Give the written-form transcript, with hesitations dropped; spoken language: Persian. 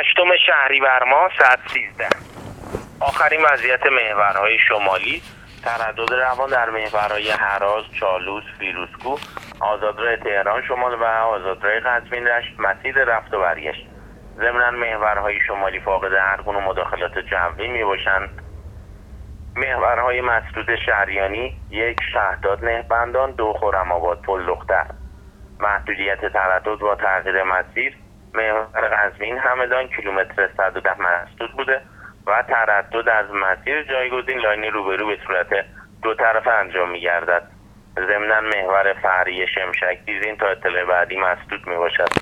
8 شهریور ماه ساعت 13. آخرین وضعیت محورهای شمالی: تردد روان در محورهای هراز، چالوس، فیروزکوه، آزادراه تهران شمال و آزادراه قزوین رشت مسیر رفت و برگشت. ضمناً محورهای شمالی فاقد هر گونه مداخلات جوی میباشند. محورهای مسدود شهریانی: 1 شهداد نهبندان، 2 خرم‌آباد پل دختر. محدودیت تردد با تغییر مسیر: محور قزوین همدان کیلومتر 110 مسدود بوده و تردد از مسیر جایگزین لاین روبرو به صورت دو طرفه انجام می‌گردد. ضمناً محور فهریه شمشک دیزین تا اطلاع بعدی مسدود میباشد.